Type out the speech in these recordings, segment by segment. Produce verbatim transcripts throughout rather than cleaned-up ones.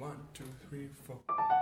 One, two, three, four.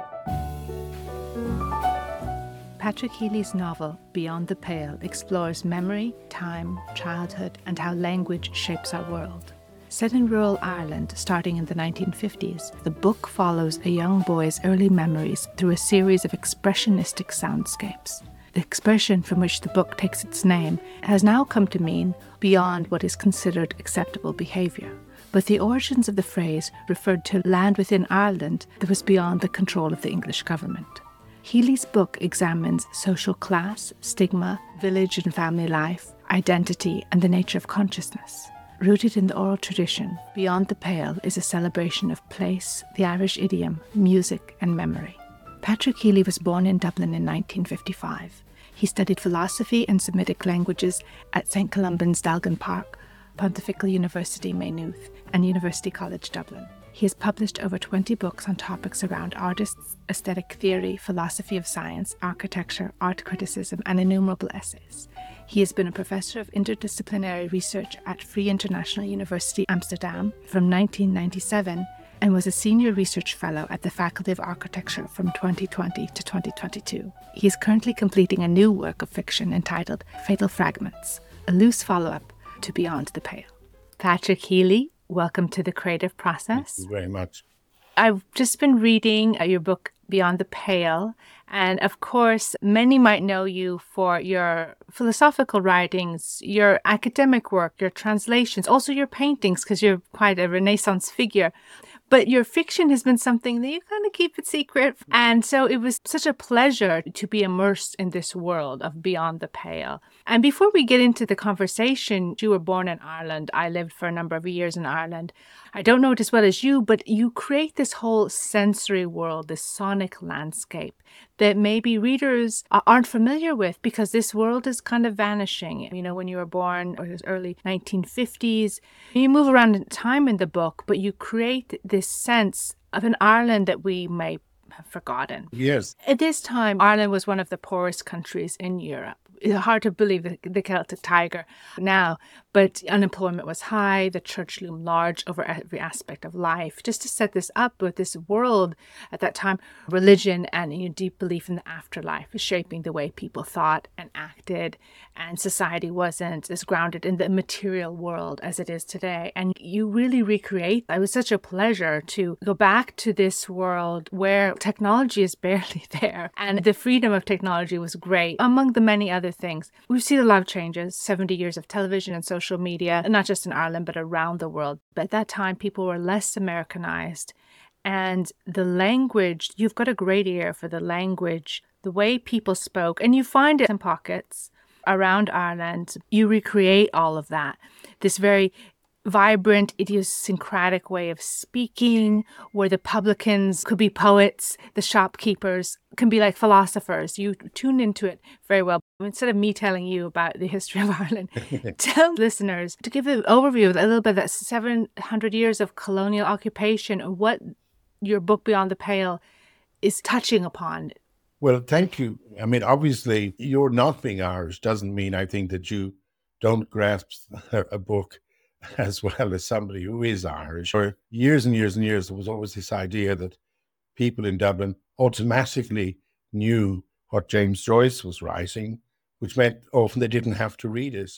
Patrick Healy's novel, Beyond the Pale, explores memory, time, childhood, and how language shapes our world. Set in rural Ireland, starting in the nineteen fifties, the book follows a young boy's early memories through a series of expressionistic soundscapes. The expression from which the book takes its name has now come to mean beyond what is considered acceptable behaviour. But the origins of the phrase referred to land within Ireland that was beyond the control of the English government. Healy's book examines social class, stigma, village and family life, identity, and the nature of consciousness. Rooted in the oral tradition, Beyond the Pale is a celebration of place, the Irish idiom, music, and memory. Patrick Healy was born in Dublin in nineteen fifty-five. He studied philosophy and Semitic languages at Saint Columban's Dalgan Park, Pontifical University Maynooth, and University College Dublin. He has published over twenty books on topics around artists, aesthetic theory, philosophy of science, architecture, art criticism, and innumerable essays. He has been a professor of interdisciplinary research at Free International University Amsterdam from nineteen ninety-seven and was a senior research fellow at the Faculty of Architecture from twenty twenty to twenty twenty-two. He is currently completing a new work of fiction entitled Fatal Fragments, a loose follow-up to Beyond the Pale. Patrick Healy, welcome to the creative process. Thank you very much. I've just been reading your book, Beyond the Pale, and of course, many might know you for your philosophical writings, your academic work, your translations, also your paintings, because you're quite a Renaissance figure. But your fiction has been something that you kind of keep it secret. And so it was such a pleasure to be immersed in this world of Beyond the Pale. And before we get into the conversation, you were born in Ireland. I lived for a number of years in Ireland. I don't know it as well as you, but you create this whole sensory world, this sonic landscape that maybe readers aren't familiar with because this world is kind of vanishing. You know, when you were born, or it was early nineteen fifties, you move around in time in the book, but you create this sense of an Ireland that we may have forgotten. Yes. At this time, Ireland was one of the poorest countries in Europe. It's hard to believe the, the Celtic Tiger now, but unemployment was high, the church loomed large over every aspect of life. Just to set this up with this world at that time, religion and you know, deep belief in the afterlife is shaping the way people thought and acted, and society wasn't as grounded in the material world as it is today. And you really recreate. It was such a pleasure to go back to this world where technology is barely there, and the freedom of technology was great, among the many other things. We've seen a lot of changes, seventy years of television and social media, not just in Ireland, but around the world. But at that time, people were less Americanized. And the language, you've got a great ear for the language, the way people spoke, and you find it in pockets around Ireland. You recreate all of that. This very vibrant, idiosyncratic way of speaking, where the publicans could be poets, the shopkeepers can be like philosophers. You tune into it very well. Instead of me telling you about the history of Ireland, tell listeners to give an overview of a little bit of that seven hundred years of colonial occupation and what your book Beyond the Pale is touching upon. Well, thank you. I mean, obviously, your not being Irish doesn't mean I think that you don't grasp a book as well as somebody who is Irish. For years and years and years, there was always this idea that people in Dublin automatically knew what James Joyce was writing, which meant often they didn't have to read it.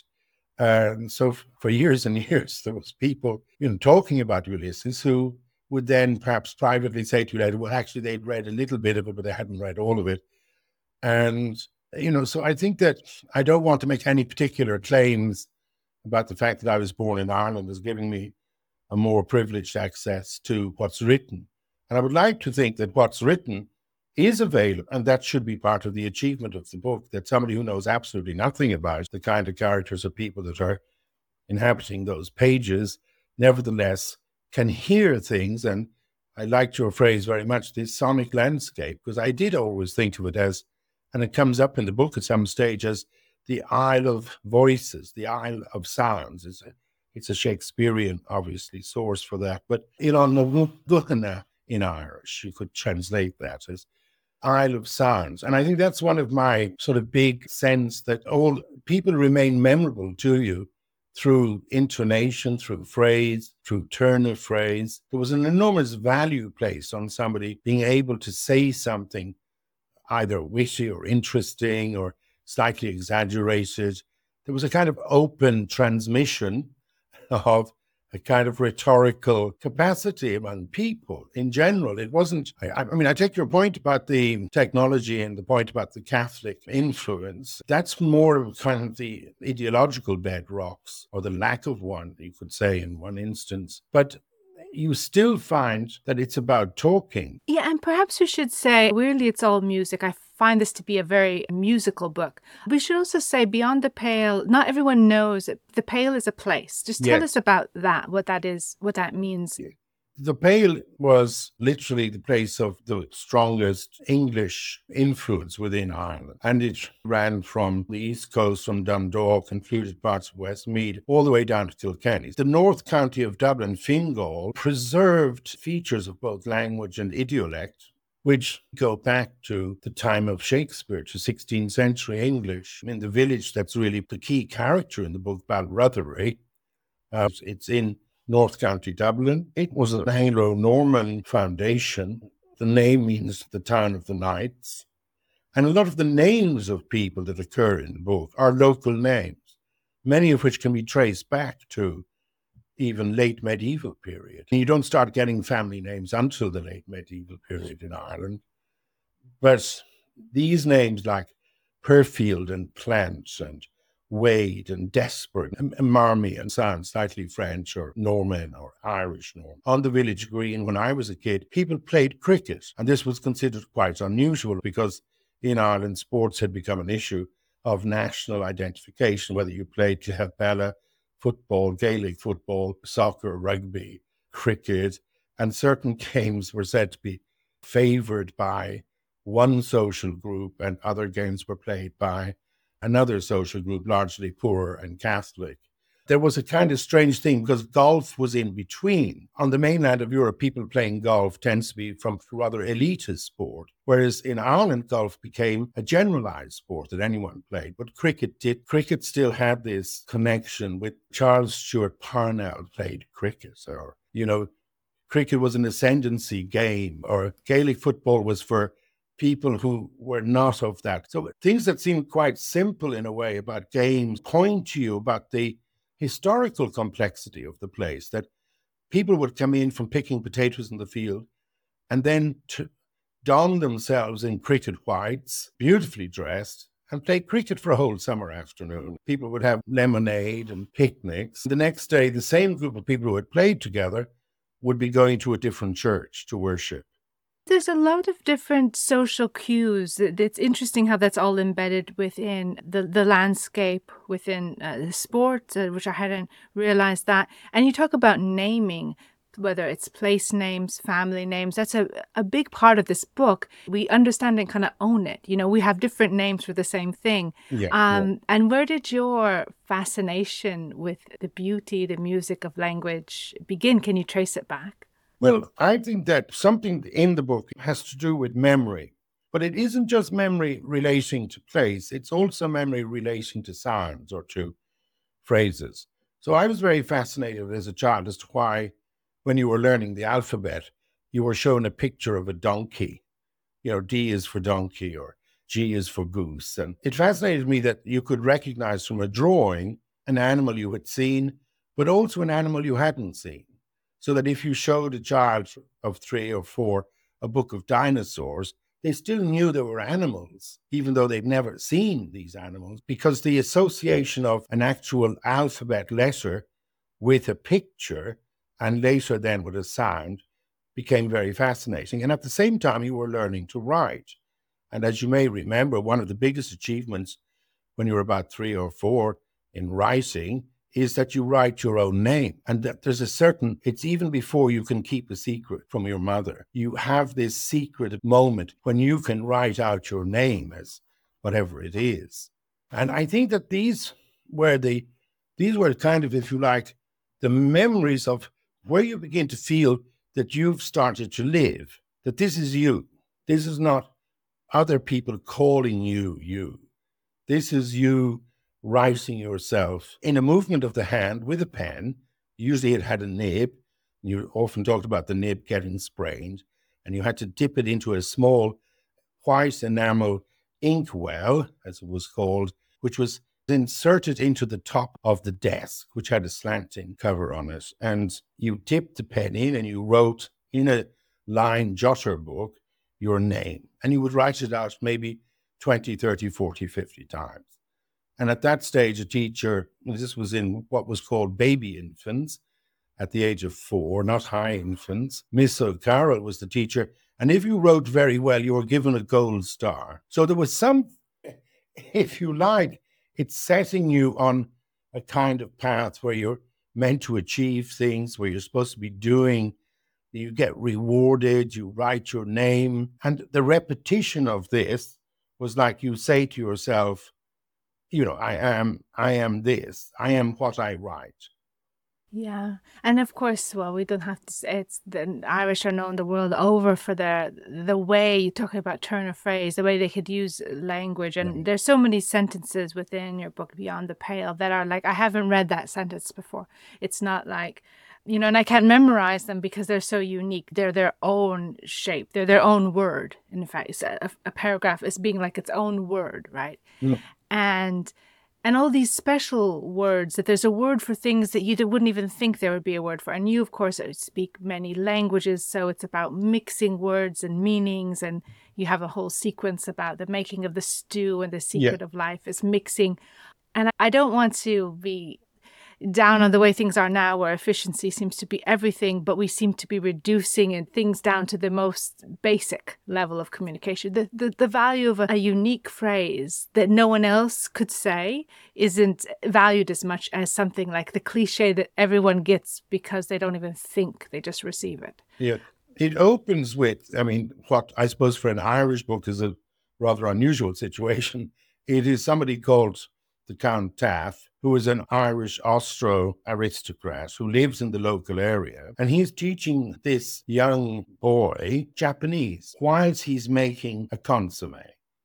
And so f- for years and years, there was people, you know, talking about Ulysses who would then perhaps privately say to you later, well, actually, they'd read a little bit of it, but they hadn't read all of it. And, you know, so I think that I don't want to make any particular claims about the fact that I was born in Ireland as giving me a more privileged access to what's written. And I would like to think that what's written is available, and that should be part of the achievement of the book, that somebody who knows absolutely nothing about the kind of characters or people that are inhabiting those pages, nevertheless can hear things. And I liked your phrase very much, this sonic landscape, because I did always think of it as, and it comes up in the book at some stage, as the Isle of Voices, the Isle of Sounds. It's a, it's a Shakespearean, obviously, source for that. But Ilon in Irish, you could translate that as Isle of Sounds. And I think that's one of my sort of big sense that all people remain memorable to you through intonation, through phrase, through turn of phrase. There was an enormous value placed on somebody being able to say something either witty or interesting or slightly exaggerated. There was a kind of open transmission of a kind of rhetorical capacity among people in general. It wasn't, I, I mean, I take your point about the technology and the point about the Catholic influence. That's more of kind of the ideological bedrocks, or the lack of one, you could say, in one instance. But you still find that it's about talking. Yeah, and perhaps we should say, weirdly, it's all music. I find this to be a very musical book. We should also say, Beyond the Pale, not everyone knows it. The Pale is a place. Just tell Yes. us about that, what that is, what that means. The Pale was literally the place of the strongest English influence within Ireland. And it ran from the east coast, from Dundalk, included parts of Westmeath, all the way down to Kilkenny. The North County of Dublin, Fingal, preserved features of both language and idiolect, which go back to the time of Shakespeare, to sixteenth century English. I mean, the village that's really the key character in the book, Balrotherry, uh, it's in North County Dublin. It was an Anglo-Norman foundation. The name means the town of the knights. And a lot of the names of people that occur in the book are local names, many of which can be traced back to even late medieval period. And you don't start getting family names until the late medieval period in Ireland. But these names like Perfield and Plant and Wade and Desperate and Marmion sound slightly French or Norman or Irish Norman. On the village green, when I was a kid, people played cricket. And this was considered quite unusual because in Ireland, sports had become an issue of national identification, whether you played Cathbella, football, Gaelic football, soccer, rugby, cricket, and certain games were said to be favoured by one social group and other games were played by another social group, largely poor and Catholic. There was a kind of strange thing because golf was in between. On the mainland of Europe, people playing golf tends to be from rather elitist sport, whereas in Ireland, golf became a generalized sport that anyone played. But cricket did. Cricket still had this connection with Charles Stewart Parnell played cricket, or, you know, cricket was an ascendancy game, or Gaelic football was for people who were not of that. So things that seem quite simple in a way about games point to you about the historical complexity of the place, that people would come in from picking potatoes in the field and then to don themselves in cricket whites, beautifully dressed, and play cricket for a whole summer afternoon. People would have lemonade and picnics. The next day, the same group of people who had played together would be going to a different church to worship. There's a lot of different social cues. It's interesting how that's all embedded within the, the landscape, within uh, the sport, uh, which I hadn't realized that. And you talk about naming, whether it's place names, family names. That's a, a big part of this book. We understand and kind of own it. You know, we have different names for the same thing. Yeah, um, yeah. And where did your fascination with the beauty, the music of language begin? Can you trace it back? Well, I think that something in the book has to do with memory, but it isn't just memory relating to place. It's also memory relating to sounds or to phrases. So I was very fascinated as a child as to why, when you were learning the alphabet, you were shown a picture of a donkey. You know, D is for donkey or G is for goose. And it fascinated me that you could recognize from a drawing an animal you had seen, but also an animal you hadn't seen. So that if you showed a child of three or four a book of dinosaurs, they still knew there were animals, even though they'd never seen these animals, because the association of an actual alphabet letter with a picture and later then with a sound became very fascinating. And at the same time, you were learning to write. And as you may remember, one of the biggest achievements when you were about three or four in writing is that you write your own name. And that there's a certain, it's even before you can keep a secret from your mother. You have this secret moment when you can write out your name as whatever it is. And I think that these were the, these were kind of, if you like, the memories of where you begin to feel that you've started to live, that this is you. This is not other people calling you you. This is you writing yourself in a movement of the hand with a pen. Usually it had a nib. You often talked about the nib getting sprained, and you had to dip it into a small white enamel inkwell, as it was called, which was inserted into the top of the desk, which had a slanting cover on it. And you dipped the pen in and you wrote in a line jotter book your name. And you would write it out maybe twenty, thirty, forty, fifty times. And at that stage, a teacher, this was in what was called baby infants, at the age of four, not high infants. Miss O'Carroll was the teacher. And if you wrote very well, you were given a gold star. So there was some, if you like, it's setting you on a kind of path where you're meant to achieve things, where you're supposed to be doing, you get rewarded, you write your name. And the repetition of this was like you say to yourself, you know, I am, I am this, I am what I write. Yeah. And of course, well, we don't have to say it's the Irish are known the world over for their the way you talk about turn of phrase, the way they could use language. And Right. there's so many sentences within your book, Beyond the Pale, that are like, I haven't read that sentence before. It's not like, you know, and I can't memorize them because they're so unique. They're their own shape. They're their own word. In fact, it's a, a paragraph is being like its own word, right? Mm. And and all these special words, that there's a word for things that you wouldn't even think there would be a word for. And you, of course, speak many languages, so it's about mixing words and meanings. And you have a whole sequence about the making of the stew, and the secret Yeah. of life is mixing. And I don't want to be down on the way things are now, where efficiency seems to be everything, but we seem to be reducing and things down to the most basic level of communication. The the, the value of a, a unique phrase that no one else could say isn't valued as much as something like the cliche that everyone gets because they don't even think, they just receive it. Yeah. It opens with, I mean, what I suppose for an Irish book is a rather unusual situation. It is somebody called the Count Taff, who is an Irish Austro aristocrat who lives in the local area. And he's teaching this young boy Japanese whilst he's making a consomme.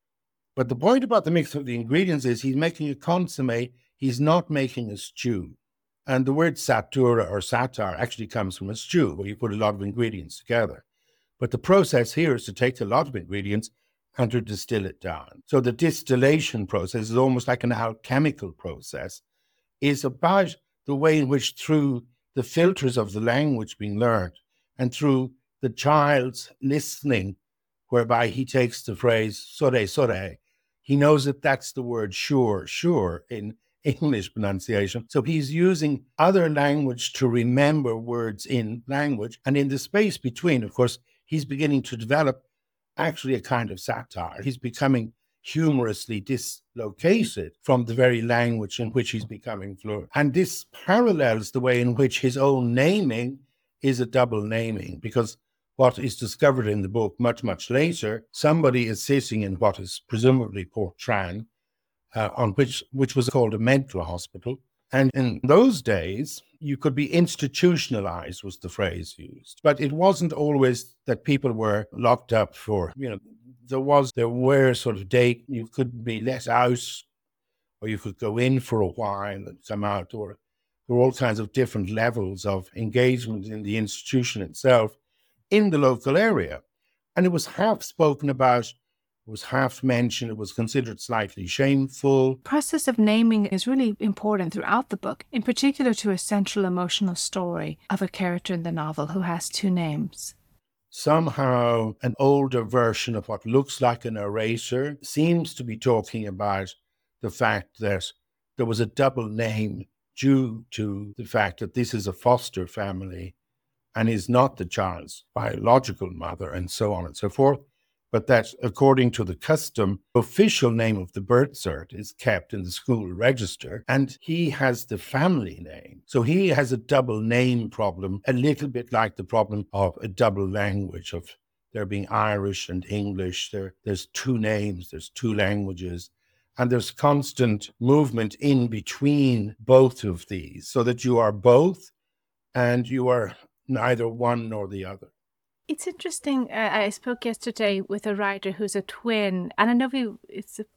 But the point about the mix of the ingredients is he's making a consomme, he's not making a stew. And the word satura or satar actually comes from a stew, where you put a lot of ingredients together. But the process here is to take a lot of ingredients and to distill it down. So the distillation process is almost like an alchemical process, is about the way in which, through the filters of the language being learned and through the child's listening, whereby he takes the phrase sore, sore, he knows that that's the word sure, sure in English pronunciation. So he's using other language to remember words in language. And in the space between, of course, he's beginning to develop actually a kind of satire. He's becoming humorously dislocated from the very language in which he's becoming fluent. And this parallels the way in which his own naming is a double naming, because what is discovered in the book much, much later, somebody is sitting in what is presumably Portrane, uh, on which which was called a mental hospital. And in those days, you could be institutionalized, was the phrase used. But it wasn't always that people were locked up for, you know, there was, there were sort of day, you could be let out, or you could go in for a while and come out, or there were all kinds of different levels of engagement in the institution itself in the local area. And it was half spoken about, it was half mentioned, it was considered slightly shameful. The process of naming is really important throughout the book, in particular to a central emotional story of a character in the novel who has two names. Somehow, an older version of what looks like a narrator seems to be talking about the fact that there was a double name due to the fact that this is a foster family and is not the child's biological mother, and so on and so forth. But that, according to the custom, the official name of the birth cert is kept in the school register, and he has the family name. So he has a double name problem, a little bit like the problem of a double language, of there being Irish and English. There, there's two names, there's two languages, and there's constant movement in between both of these, so that you are both, and you are neither one nor the other. It's interesting. Uh, I spoke yesterday with a writer who's a twin, and I know we, it's a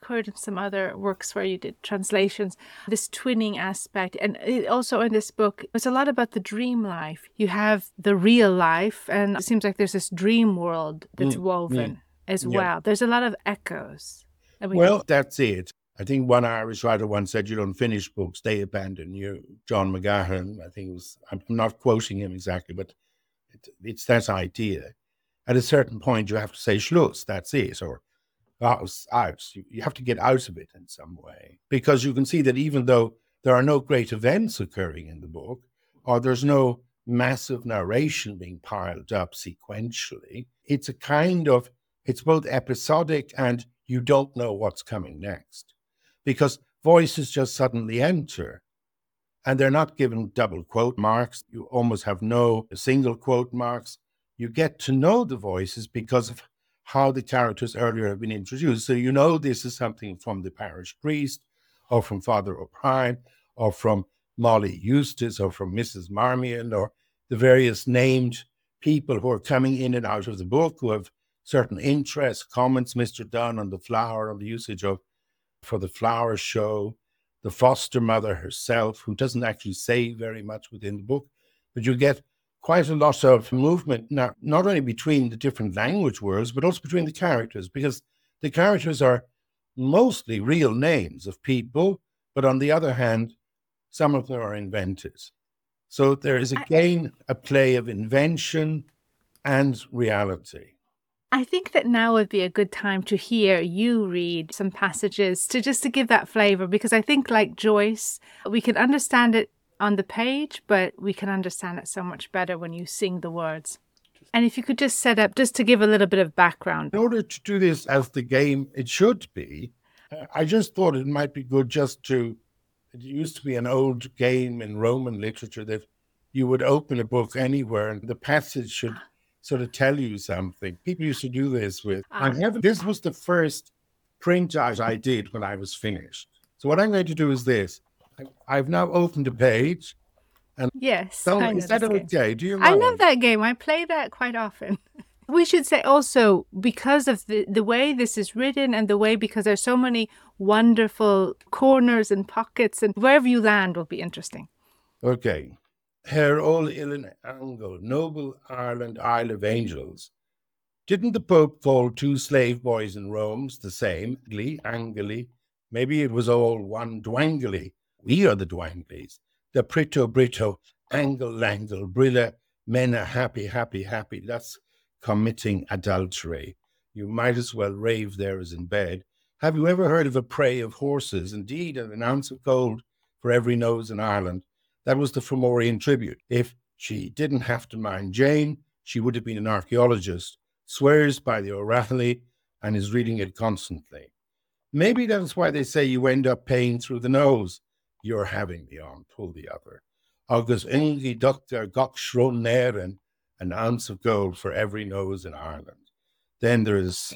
heard in some other works where you did translations, this twinning aspect. And it also in this book, it's a lot about the dream life. You have the real life, and it seems like there's this dream world that's Mm, woven mm, as yeah. well. There's a lot of echoes. And we Well, that's it. I think one Irish writer once said, you don't finish books, they abandon you. John McGahern, I think it was, I'm not quoting him exactly, but it, it's that idea. At a certain point, you have to say, Schluss, that's it, or aus, aus. You, you have to get out of it in some way. Because you can see that even though there are no great events occurring in the book, or there's no massive narration being piled up sequentially, it's a kind of, it's both episodic and you don't know what's coming next. Because voices just suddenly enter and they're not given double quote marks. You almost have no single quote marks. You get to know the voices because of how the characters earlier have been introduced. So you know this is something from the parish priest or from Father O'Brien or from Molly Eustace or from Missus Marmion or the various named people who are coming in and out of the book who have certain interests, comments, Mister Dunn on the flower, on the usage of for the flower show, the foster mother herself, who doesn't actually say very much within the book, but you get quite a lot of movement, not, not only between the different language worlds, but also between the characters, because the characters are mostly real names of people, but on the other hand, some of them are invented. So there is again a play of invention and reality. I think that now would be a good time to hear you read some passages to just to give that flavor, because I think like Joyce, we can understand it on the page, but we can understand it so much better when you sing the words. And if you could just set up, just to give a little bit of background. In order to do this as the game it should be, I just thought it might be good just to, it used to be an old game in Roman literature that you would open a book anywhere and the passage should sort of tell you something. People used to do this with, Ah. I have, this was the first print out I did when I was finished. So what I'm going to do is this. I, I've now opened a page. And yes. so I know is that this game. okay? Do you I mind? love that game. I play that quite often. We should say also, because of the, the way this is written and the way, because there's so many wonderful corners and pockets, and wherever you land will be interesting. Okay. Her all Ilin Angle, noble Ireland, Isle of Angels. Didn't the Pope call two slave boys in Rome's the same? Angli, Angli. Maybe it was all one Dwangly. We are the Dwangleys. The Prito Brito, Angle Langle, Brilla, men are happy, happy, happy. That's committing adultery. You might as well rave there as in bed. Have you ever heard of a prey of horses? Indeed, an ounce of gold for every nose in Ireland. That was the Fomorian tribute. If she didn't have to mind Jane, she would have been an archaeologist, swears by the O'Rahilly and is reading it constantly. Maybe that's why they say you end up paying through the nose. You're having the arm, pull the other. August Ingi Doctor Gok Schroneren, an ounce of gold for every nose in Ireland. Then there is,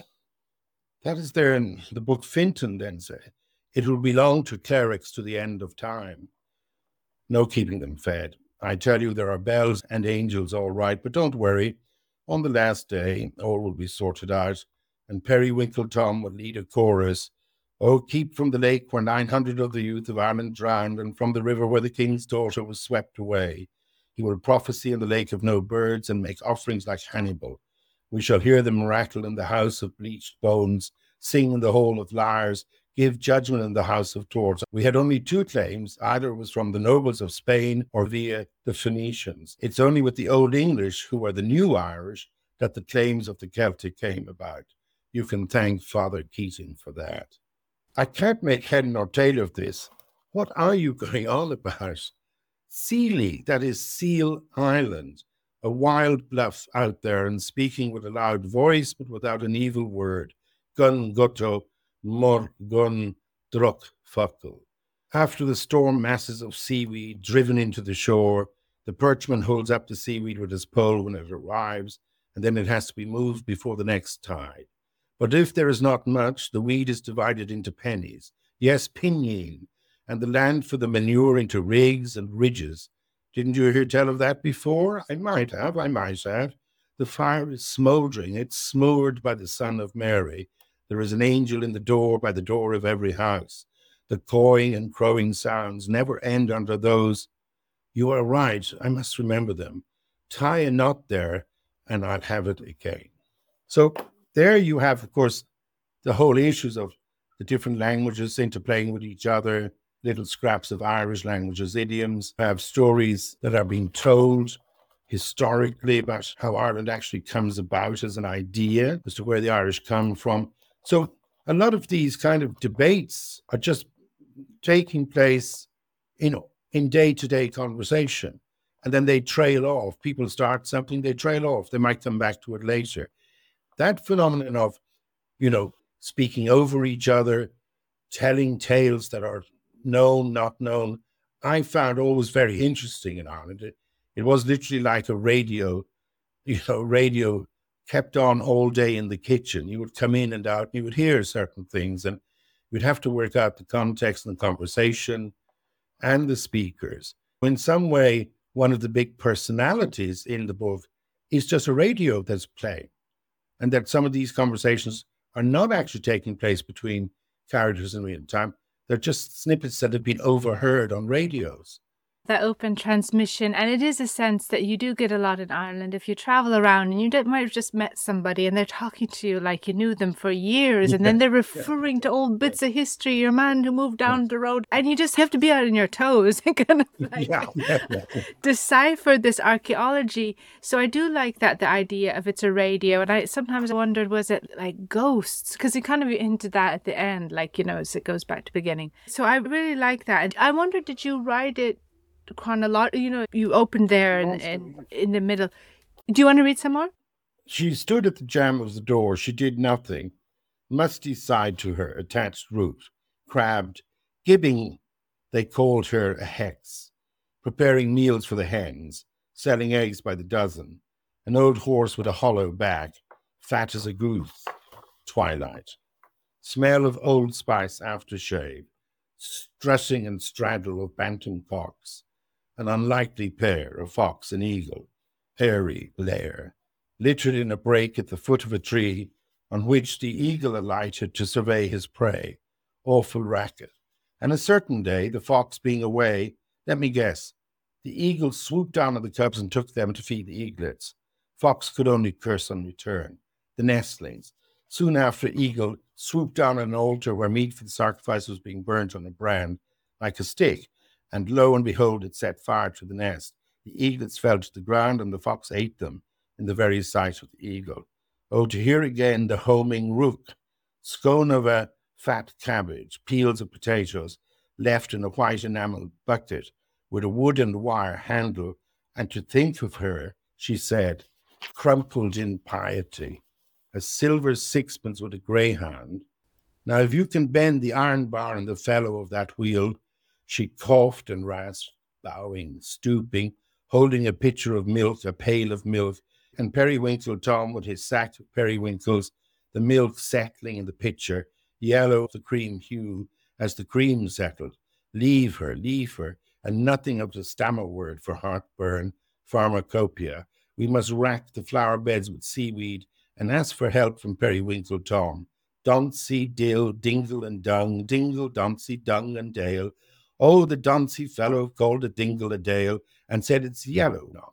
that is there in the book Fintan then say, it will belong to clerics to the end of time. No keeping them fed. I tell you, there are bells and angels all right, but don't worry. On the last day, all will be sorted out, and Periwinkle Tom will lead a chorus. Oh, keep from the lake where nine hundred of the youth of Ireland drowned, and from the river where the king's daughter was swept away. He will prophesy in the lake of no birds and make offerings like Hannibal. We shall hear them rattle in the house of bleached bones, sing in the hall of lyres, give judgment in the house of torch. We had only two claims. Either was from the nobles of Spain or via the Phoenicians. It's only with the Old English, who are the new Irish, that the claims of the Celtic came about. You can thank Father Keating for that. I can't make head nor tail of this. What are you going on about? Sealy, that is Seal Island, a wild bluff out there and speaking with a loud voice but without an evil word. Gun gutto, mor gun druk fuckle. After the storm, masses of seaweed driven into the shore. The perchman holds up the seaweed with his pole when it arrives, and then it has to be moved before the next tide. But if there is not much, the weed is divided into pennies. Yes, pinyin, and the land for the manure into rigs and ridges. Didn't you hear tell of that before? I might have, I might have. The fire is smouldering. It's smouldered by the Son of Mary. There is an angel in the door by the door of every house. The cawing and crowing sounds never end under those. You are right, I must remember them. Tie a knot there, and I'll have it again. So there you have, of course, the whole issues of the different languages interplaying with each other, little scraps of Irish languages, idioms, have stories that are being told historically about how Ireland actually comes about as an idea, as to where the Irish come from. So a lot of these kind of debates are just taking place, you know, in day-to-day conversation. And then they trail off. People start something, they trail off. They might come back to it later. That phenomenon of, you know, speaking over each other, telling tales that are known, not known, I found always very interesting in Ireland. It, it was literally like a radio, you know, radio kept on all day in the kitchen. You would come in and out, and you would hear certain things, and you'd have to work out the context and the conversation and the speakers. In some way, one of the big personalities in the book is just a radio that's playing, and that some of these conversations are not actually taking place between characters in real time. They're just snippets that have been overheard on radios. That open transmission, and it is a sense that you do get a lot in Ireland. If you travel around and you might have just met somebody and they're talking to you like you knew them for years, yeah, and then they're referring yeah. to old bits of history, your man who moved down the road, and you just have to be out on your toes and kind of like yeah, yeah, yeah. decipher this archaeology. So I do like that, the idea of it's a radio, and I sometimes wondered, was it like ghosts? Because you kind of hinted that at the end, like, you know, as it goes back to the beginning. So I really like that. I wonder, did you write it chronological? You know, you opened there and in, in, in the middle. Do you want to read some more? She stood at the jamb of the door. She did nothing. Musty sighed to her attached root, crabbed, gibbing. They called her a hex, preparing meals for the hens, selling eggs by the dozen. An old horse with a hollow back, fat as a goose. Twilight. Smell of Old Spice aftershave, stressing and straddle of bantam cocks. An unlikely pair, a fox and eagle, hairy lair, littered in a break at the foot of a tree on which the eagle alighted to survey his prey. Awful racket. And a certain day, the fox being away, let me guess, the eagle swooped down on the cubs and took them to feed the eaglets. Fox could only curse on return. The nestlings. Soon after, eagle swooped down on an altar where meat for the sacrifice was being burnt on a brand, like a stick, and lo and behold, it set fire to the nest. The eaglets fell to the ground, and the fox ate them in the very sight of the eagle. Oh, to hear again the homing rook, scone of a fat cabbage, peels of potatoes, left in a white enamel bucket with a wood and wire handle, and to think of her, she said, crumpled in piety, a silver sixpence with a greyhound. Now, if you can bend the iron bar in the fellow of that wheel, she coughed and rasped, bowing, stooping, holding a pitcher of milk, a pail of milk, and Periwinkle Tom with his sack of periwinkles, the milk settling in the pitcher, yellow of the cream hue as the cream settled. Leave her, leave her, and nothing of the stammer word for heartburn, pharmacopoeia. We must rack the flower beds with seaweed and ask for help from Periwinkle Tom. Dauncey, dill, dingle and dung, dingle, dauncey, dung and dale. Oh, the Dauncey fellow called a dingle a dale and said it's yellow now.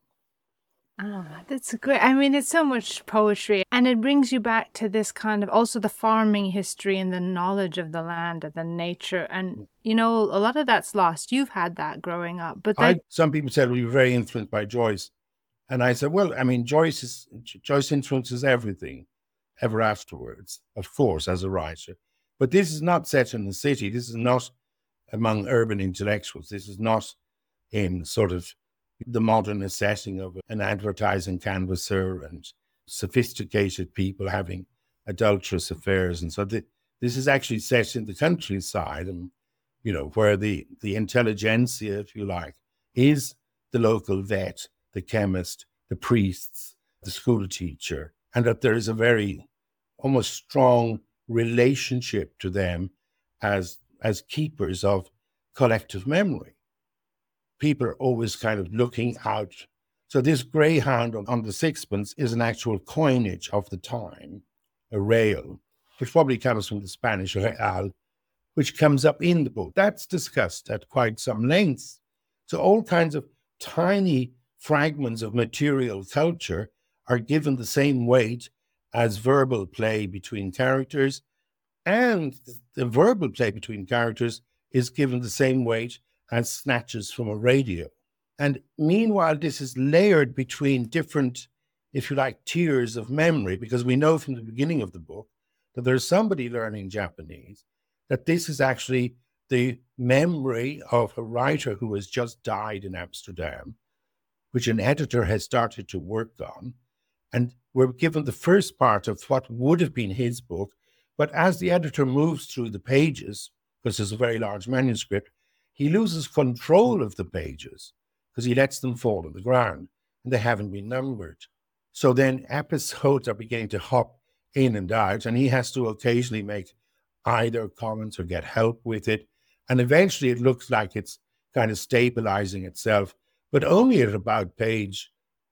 Ah, that's great. I mean, it's so much poetry, and it brings you back to this kind of also the farming history and the knowledge of the land and the nature. And, you know, a lot of that's lost. You've had that growing up. But I, some people said, well, you were very influenced by Joyce. And I said, well, I mean, Joyce, is, Joyce influences everything ever afterwards, of course, as a writer. But this is not set in the city. This is not among urban intellectuals. This is not in sort of the modern setting of an advertising canvasser and sophisticated people having adulterous affairs. And so the, this is actually set in the countryside, and, you know, where the, the intelligentsia, if you like, is the local vet, the chemist, the priests, the school teacher, and that there is a very almost strong relationship to them as as keepers of collective memory. People are always kind of looking out. So this greyhound on, on the sixpence is an actual coinage of the time, a rail. which probably comes from the Spanish real, which comes up in the book. That's discussed at quite some length. So all kinds of tiny fragments of material culture are given the same weight as verbal play between characters, and the verbal play between characters is given the same weight as snatches from a radio. And meanwhile, this is layered between different, if you like, tiers of memory, because we know from the beginning of the book that there's somebody learning Japanese, that this is actually the memory of a writer who has just died in Amsterdam, which an editor has started to work on. And we're given the first part of what would have been his book. But as the editor moves through the pages, because there's a very large manuscript, he loses control of the pages because he lets them fall on the ground and they haven't been numbered. So then episodes are beginning to hop in and out, and he has to occasionally make either comments or get help with it. And eventually it looks like it's kind of stabilizing itself, but only at about page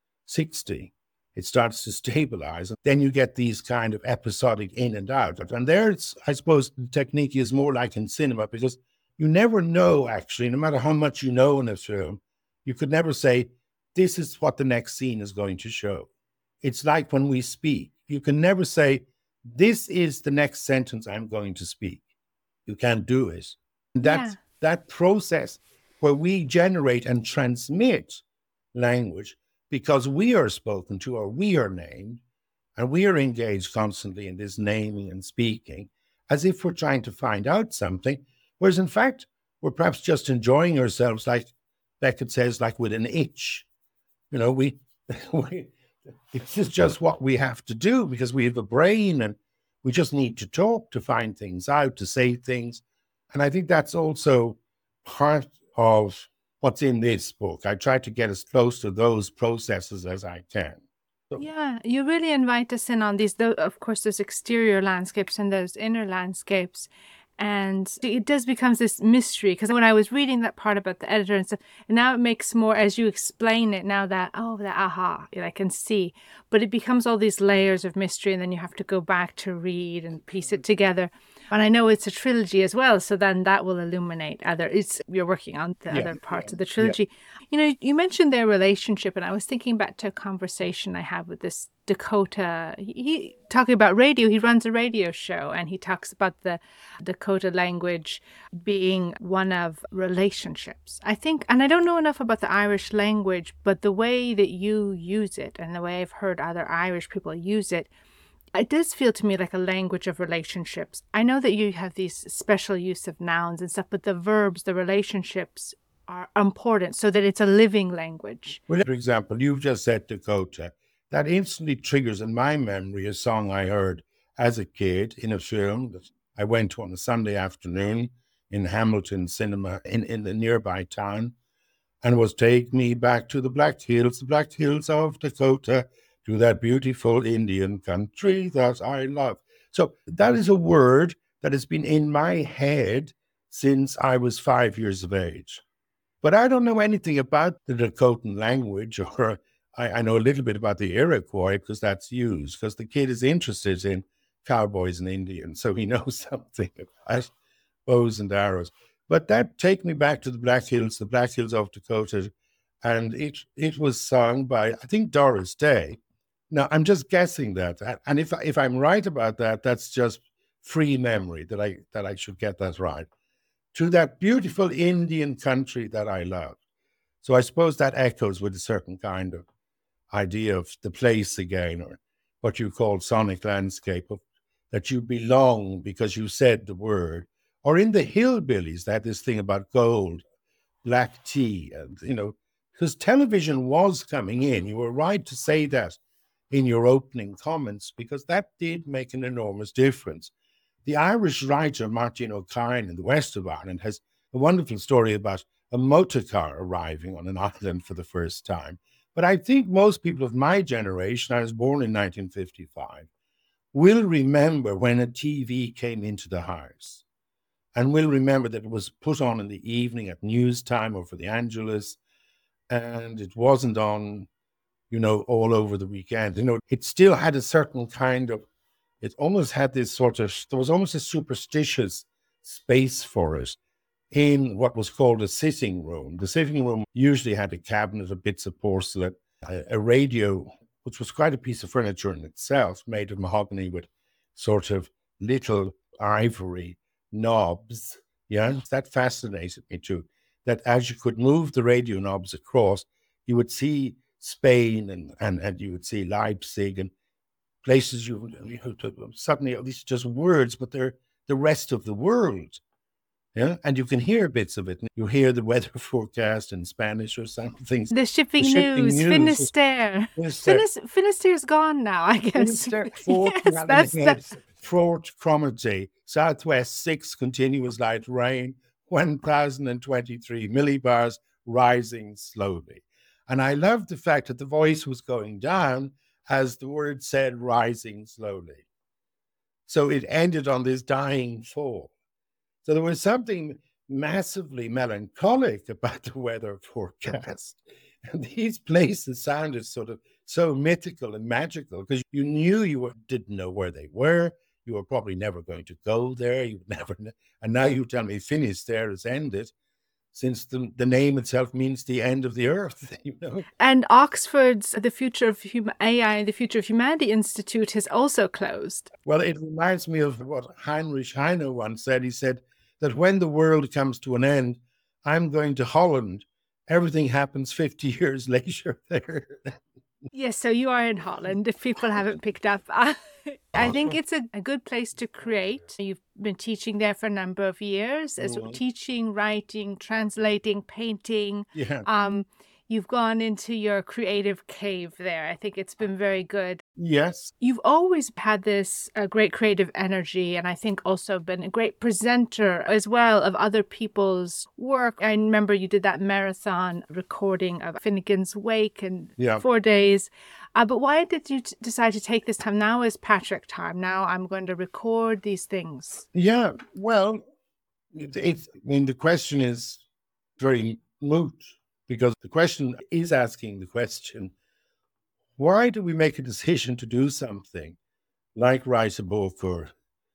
sixty. It starts to stabilize. And then you get these kind of episodic in and out. And there, it's, I suppose, the technique is more like in cinema, because you never know, actually, no matter how much you know in a film, you could never say, this is what the next scene is going to show. It's like when we speak. You can never say, this is the next sentence I'm going to speak. You can't do it. And that's, Yeah. that process where we generate and transmit language because we are spoken to or we are named, and we are engaged constantly in this naming and speaking as if we're trying to find out something, whereas in fact, we're perhaps just enjoying ourselves, like Beckett says, like with an itch. You know, we, we it's just, just what we have to do because we have a brain and we just need to talk to find things out, to say things. And I think that's also part of what's in this book. I try to get as close to those processes as I can. So, Yeah, you really invite us in on these, though, of course, those exterior landscapes and those inner landscapes. And it does becomes this mystery, because when I was reading that part about the editor and stuff, and now it makes more, as you explain it, now that, oh, that aha, I can see. But it becomes all these layers of mystery, and then you have to go back to read and piece it together. And I know it's a trilogy as well, so then that will illuminate other, it's, you're working on the yeah, other parts yeah, of the yeah. trilogy. You know, you mentioned their relationship, and I was thinking back to a conversation I had with this Dakota. He, he talking about radio. He runs a radio show, and he talks about the Dakota language being one of relationships. I think, and I don't know enough about the Irish language, but the way that you use it and the way I've heard other Irish people use it, it does feel to me like a language of relationships. I know that you have these special use of nouns and stuff, but the verbs, the relationships are important so that it's a living language. Well, for example, you've just said Dakota. That instantly triggers in my memory a song I heard as a kid in a film that I went to on a Sunday afternoon in Hamilton Cinema in, in the nearby town, and was Take Me Back to the Black Hills, the Black Hills of Dakota, to that beautiful Indian country that I love. So that is a word that has been in my head since I was five years of age. But I don't know anything about the Dakotan language, or I, I know a little bit about the Iroquois because that's used, because the kid is interested in cowboys and Indians, so he knows something about bows and arrows. But that Take Me Back to the Black Hills, the Black Hills of Dakota, and it it was sung by, I think, Doris Day. Now, I'm just guessing that, and if if I'm right about that, that's just free memory that I that I should get that right. To that beautiful Indian country that I love. So I suppose that echoes with a certain kind of idea of the place again, or what you call sonic landscape, of that you belong because you said the word. Or in the Hillbillies, they had this thing about gold, black tea, and, you know, because television was coming in. You were right to say that in your opening comments, because that did make an enormous difference. The Irish writer Martin O'Kine in the west of Ireland has a wonderful story about a motor car arriving on an island for the first time. But I think most people of my generation, I was born in nineteen fifty-five, will remember when a T V came into the house, and will remember that it was put on in the evening at news time or for the Angelus, and it wasn't on, you know, all over the weekend. You know, it still had a certain kind of it almost had this sort of, there was almost a superstitious space for it in what was called a sitting room. The sitting room usually had a cabinet of bits of porcelain, a, a radio, which was quite a piece of furniture in itself, made of mahogany with sort of little ivory knobs. Yeah, that fascinated me too. That as you could move the radio knobs across, you would see Spain and, and, and you would see Leipzig and places you, you suddenly, these are just words, but they're the rest of the world. Yeah, and you can hear bits of it. You hear the weather forecast in Spanish or something. The shipping, The shipping news, news. Finisterre. Finisterre. Finis- Finisterre's gone now, I guess. Finisterre, Fort Yes, that's the, Malignant, Fort Cromarty, Southwest six continuous light rain, one thousand twenty-three millibars rising slowly. And I loved the fact that the voice was going down as the word said rising slowly. So it ended on this dying fall. So there was something massively melancholic about the weather forecast. And these places sounded sort of so mythical and magical because you knew you were, didn't know where they were. You were probably never going to go there. You would never know. And now you tell me Finisterre has ended, since the, the name itself means the end of the earth, you know. And Oxford's The Future of Hum- A I, The Future of Humanity Institute has also closed. Well, it reminds me of what Heinrich Heine once said. He said that when the world comes to an end, I'm going to Holland. Everything happens fifty years later there. Yes, so you are in Holland, if people haven't picked up. I think it's a, a good place to create. You've been teaching there for a number of years, as Mhm. teaching, writing, translating, painting. Yeah. Um, you've gone into your creative cave there. I think it's been very good. Yes. You've always had this uh, great creative energy, and I think also been a great presenter as well of other people's work. I remember you did that marathon recording of Finnegan's Wake in Yeah. four days. Uh, but why did you t- decide to take this time? Now is Patrick time. Now I'm going to record these things. Yeah. Well, it, it's, I mean, the question is very moot because the question is asking the question, why do we make a decision to do something like write a book or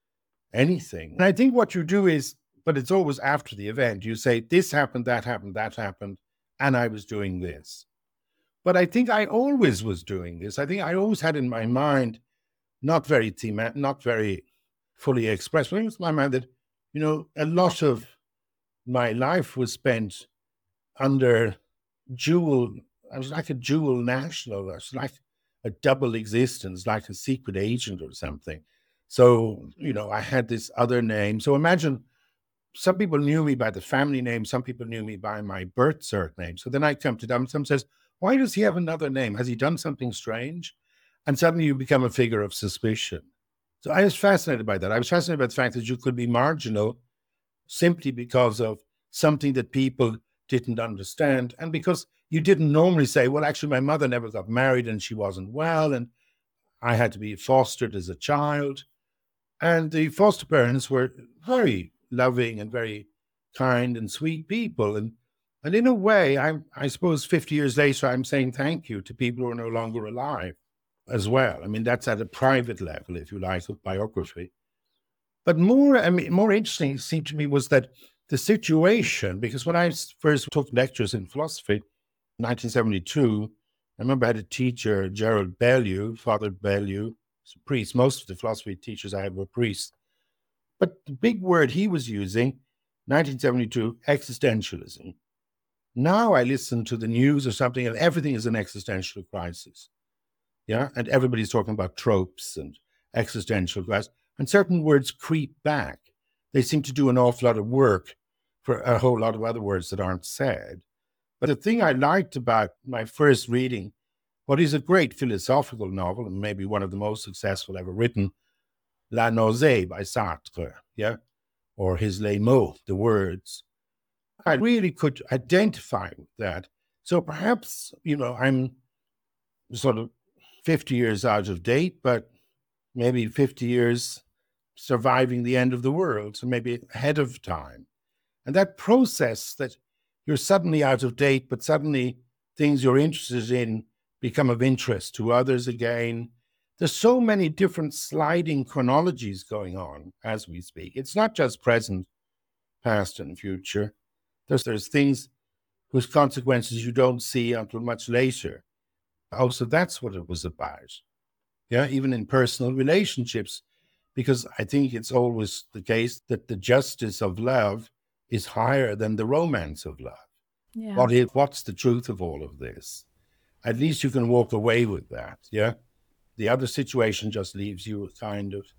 anything? And I think what you do is, but it's always after the event, you say, this happened, that happened, that happened, and I was doing this. But I think I always was doing this. I think I always had in my mind, not very thema- not very fully expressed, but it was in my mind that, you know, a lot of my life was spent under dual, I was like a dual national, I was like a double existence, like a secret agent or something. So, you know, I had this other name. So imagine some people knew me by the family name, some people knew me by my birth cert name. So then I come to them, someone says, why does he have another name? Has he done something strange? And suddenly you become a figure of suspicion. So I was fascinated by that. I was fascinated by the fact that you could be marginal simply because of something that people didn't understand. And because you didn't normally say, well, actually, my mother never got married and she wasn't well, and I had to be fostered as a child. And the foster parents were very loving and very kind and sweet people. And and in a way, I'm, I suppose fifty years later, I'm saying thank you to people who are no longer alive as well. I mean, that's at a private level, if you like, of biography. But more, I mean, more interesting, it seemed to me, was that the situation, because when I first took lectures in philosophy in nineteen seventy-two, I remember I had a teacher, Gerald Bellew, Father Bellew, was a priest. Most of the philosophy teachers I had were priests. But the big word he was using, nineteen seventy-two, existentialism. Now I listen to the news or something and everything is an existential crisis. Yeah, and everybody's talking about tropes and existential crisis. And certain words creep back. They seem to do an awful lot of work for a whole lot of other words that aren't said. But the thing I liked about my first reading, what is a great philosophical novel, and maybe one of the most successful ever written, La Nausée by Sartre, yeah, or his Les mots, the words. I really could identify with that. So perhaps, you know, I'm sort of fifty years out of date, but maybe fifty years surviving the end of the world, so maybe ahead of time. And that process that you're suddenly out of date, but suddenly things you're interested in become of interest to others again. there's so many different sliding chronologies going on as we speak. It's not just present, past, and future. There's, there's things whose consequences you don't see until much later. Also, that's what it was about. Yeah, even in personal relationships, because I think it's always the case that the justice of love is higher than the romance of love. Yeah. What is, what's the truth of all of this? At least you can walk away with that, yeah? The other situation just leaves you kind of,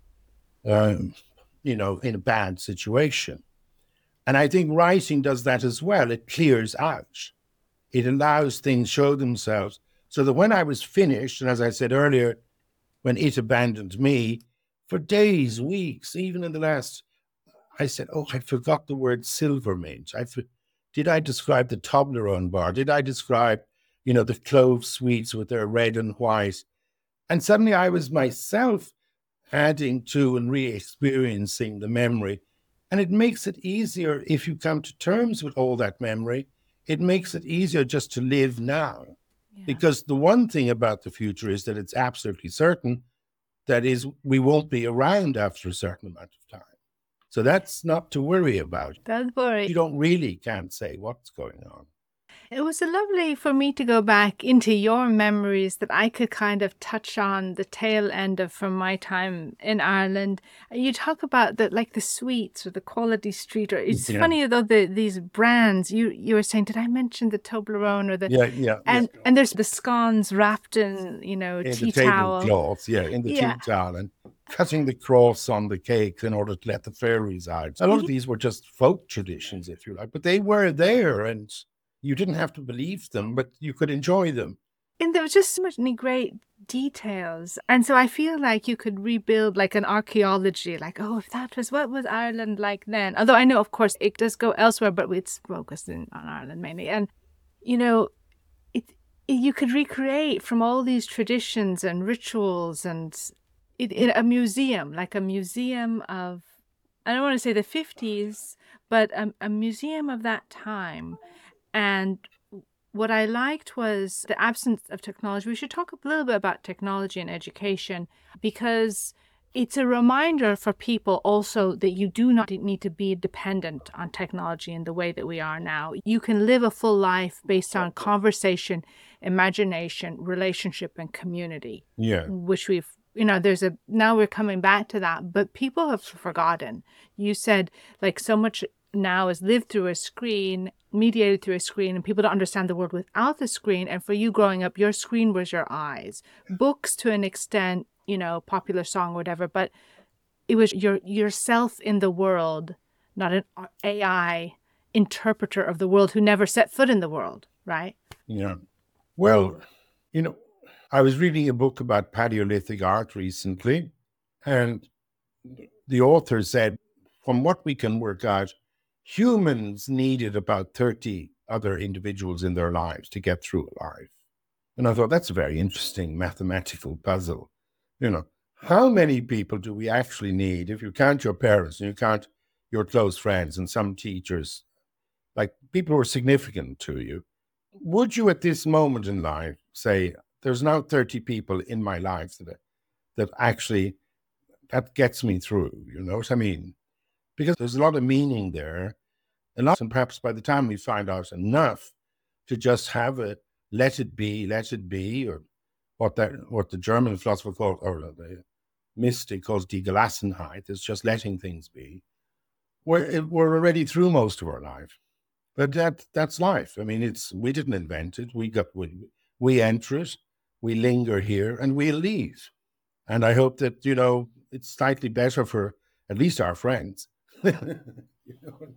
um, you know, in a bad situation. And I think writing does that as well. It clears out. It allows things show themselves. So that when I was finished, and as I said earlier, when it abandoned me, for days, weeks, even in the last, I said, oh, I forgot the word silvermint. I for, did I describe the Toblerone bar? Did I describe, you know, the clove sweets with their red and white? And suddenly I was myself adding to and re-experiencing the memory. And it makes it easier if you come to terms with all that memory. It makes it easier just to live now. Yeah. Because the one thing about the future is that it's absolutely certain. That is, we won't be around after a certain amount of time. So that's not to worry about. Don't worry. You don't really can't say what's going on. It was lovely for me to go back into your memories that I could kind of touch on the tail end of from my time in Ireland. You talk about the like the sweets or the quality street, or it's yeah. funny though the these brands. You you were saying, did I mention the Toblerone or the yeah yeah and yeah. and there's the scones wrapped in you know in tea the towel tablecloths, yeah, in the yeah. tea towel, and cutting the cross on the cake in order to let the fairies out. A lot of these were just folk traditions, if you like, but they were there and. You didn't have to believe them, but you could enjoy them. And there was just so many great details. And so I feel like you could rebuild like an archaeology, like, oh, if that was, what was Ireland like then? Although I know, of course, it does go elsewhere, but it's focused in, on Ireland mainly. And, you know, it, it you could recreate from all these traditions and rituals and it, in a museum, like a museum of, I don't want to say the fifties, but a, a museum of that time. And what I liked was the absence of technology. We should talk a little bit about technology and education because it's a reminder for people also that you do not need to be dependent on technology in the way that we are now. You can live a full life based on conversation, imagination, relationship, and community. Yeah. Which we've, you know, there's a, now we're coming back to that, but people have forgotten. You said like so much now is lived through a screen, mediated through a screen, and people don't understand the world without the screen. And for you growing up, your screen was your eyes. Books to an extent, you know, popular song or whatever, but it was your yourself in the world, not an A I interpreter of the world who never set foot in the world, right? Yeah. Well, you know, I was reading a book about Paleolithic art recently, and the author said, from what we can work out, humans needed about thirty other individuals in their lives to get through a life. And I thought, that's a very interesting mathematical puzzle. You know, how many people do we actually need if you count your parents and you count your close friends and some teachers, like people who are significant to you? Would you at this moment in life say, there's now thirty people in my life that, that actually, that gets me through, you know what I mean? Because there's a lot of meaning there. And perhaps by the time we find out enough to just have it, let it be, let it be, or what that what the German philosopher called, or the mystic calls Die Gelassenheit, is just letting things be. We're, we're already through most of our life. But that that's life. I mean, it's we didn't invent it. We got we, we enter it, we linger here, and we leave. And I hope that, you know, it's slightly better for at least our friends. You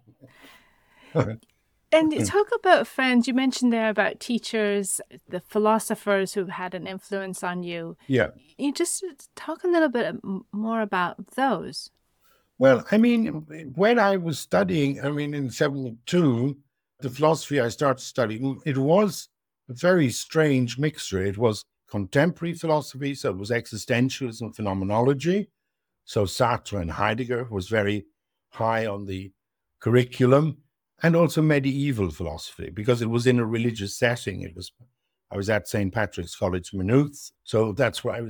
know? And talk about friends. You mentioned there about teachers, the philosophers who've had an influence on you. Yeah. You just talk a little bit more about those. Well, I mean, when I was studying, I mean, in seventy-two, the philosophy I started studying, it was a very strange mixture. It was contemporary philosophy, so it was existentialism and phenomenology. So Sartre and Heidegger was very high on the curriculum, and also medieval philosophy, because it was in a religious setting. It was, I was at Saint Patrick's College, Maynooth, so that's where I was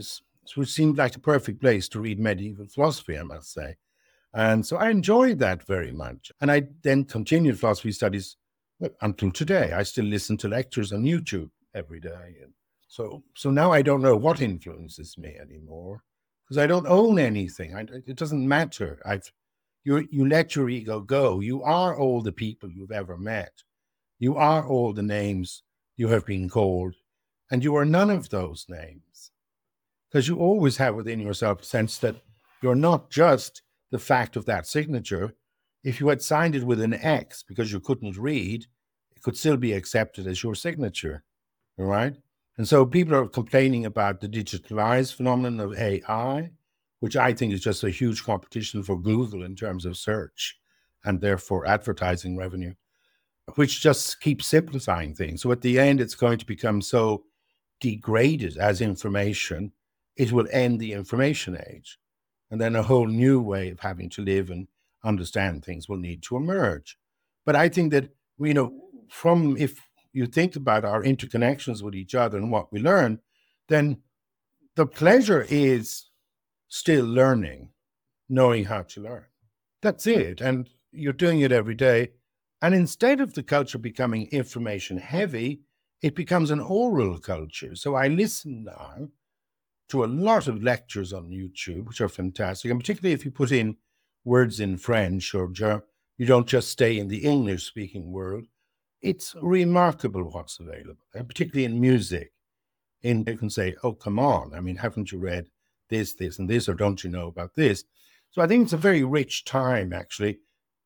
which seemed like the perfect place to read medieval philosophy, I must say. And so I enjoyed that very much. And I then continued philosophy studies well, until today. I still listen to lectures on YouTube every day. And so, so now I don't know what influences me anymore because I don't own anything. I, it doesn't matter. I've you you let your ego go. You are all the people you've ever met. You are all the names you have been called, and you are none of those names because you always have within yourself a sense that you're not just the fact of that signature. If you had signed it with an X because you couldn't read, it could still be accepted as your signature, all right? And so people are complaining about the digitalized phenomenon of A I, which I think is just a huge competition for Google in terms of search and therefore advertising revenue, which just keeps simplifying things. So at the end, it's going to become so degraded as information, it will end the information age. And then a whole new way of having to live and understand things will need to emerge. But I think that, you know, from if you think about our interconnections with each other and what we learn, then the pleasure is still learning, knowing how to learn. That's it. And you're doing it every day. And instead of the culture becoming information heavy, it becomes an oral culture. So I listen now to a lot of lectures on YouTube, which are fantastic. And particularly if you put in words in French or German, you don't just stay in the English-speaking world. It's remarkable what's available, and particularly in music. In you can say, oh, come on. I mean, haven't you read this, this, and this, or don't you know about this? So I think it's a very rich time, actually,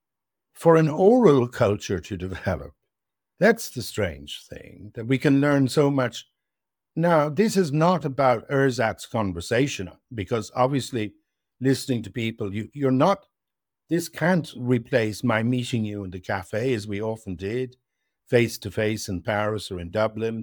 for an oral culture to develop. That's the strange thing, that we can learn so much. Now, this is not about ersatz conversation, because obviously listening to people, you, you're not, this can't replace my meeting you in the cafe, as we often did, face-to-face in Paris or in Dublin,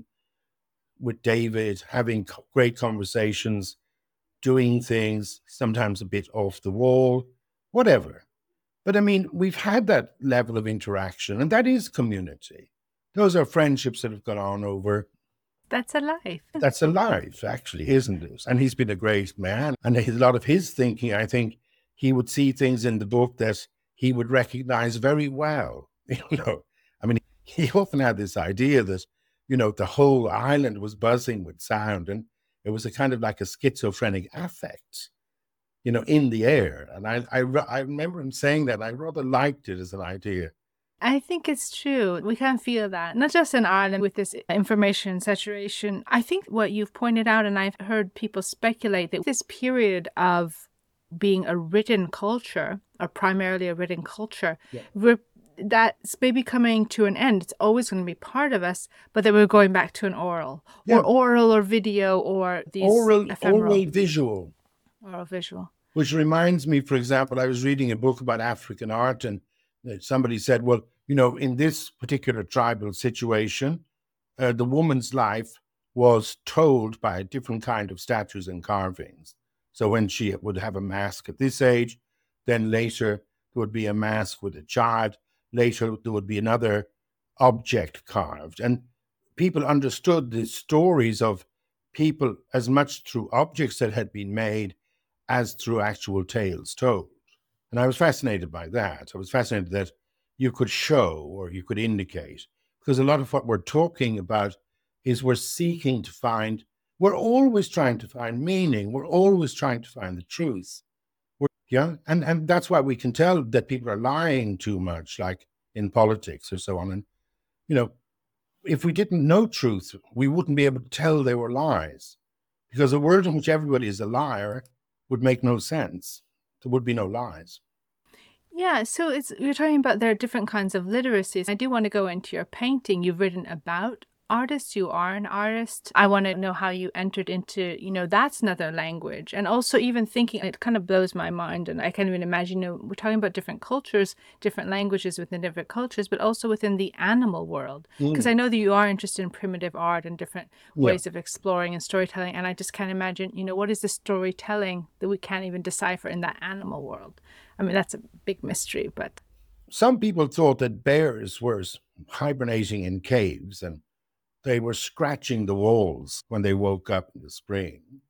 with David, having great conversations, doing things, sometimes a bit off the wall, whatever. But I mean, we've had that level of interaction, and that is community. Those are friendships that have gone on over. That's a life. That's a life, actually, isn't it? And he's been a great man. And a lot of his thinking, I think, he would see things in the book that he would recognize very well. You know, I mean, he often had this idea that, you know, the whole island was buzzing with sound, and it was a kind of like a schizophrenic affect, you know, in the air. And I, I, I remember him saying that. I rather liked it as an idea. I think it's true. We can feel that, not just in Ireland with this information saturation. I think what you've pointed out, and I've heard people speculate, that this period of being a written culture, or primarily a written culture, Yeah. we're, that's maybe coming to an end. It's always going to be part of us, but then we're going back to an oral, Yeah. or oral or video, or these Oral, ephemeral, oral visual. oral visual. Which reminds me, for example, I was reading a book about African art, and somebody said, well, you know, in this particular tribal situation, uh, the woman's life was told by a different kind of statues and carvings. So when she would have a mask at this age, then later there would be a mask with a child, later there would be another object carved. And people understood the stories of people as much through objects that had been made as through actual tales told. And I was fascinated by that. I was fascinated that you could show or you could indicate, because a lot of what we're talking about is we're seeking to find, we're always trying to find meaning. We're always trying to find the truth. We're, yeah. And, and that's why we can tell that people are lying too much, like in politics or so on. And, you know, if we didn't know truth, we wouldn't be able to tell they were lies, because a world in which everybody is a liar would make no sense. There would be no lies. Yeah, so it's you're talking about there are different kinds of literacies. I do want to go into your painting. You've written about artists. You are an artist. I want to know how you entered into, you know, that's another language. And also even thinking, it kind of blows my mind. And I can't even imagine, you know, we're talking about different cultures, different languages within different cultures, but also within the animal world. Because Mm. I know that you are interested in primitive art and different Yeah. ways of exploring and storytelling. And I just can't imagine, you know, what is the storytelling that we can't even decipher in that animal world? I mean, that's a big mystery, but Some people thought that bears were hibernating in caves and they were scratching the walls when they woke up in the spring.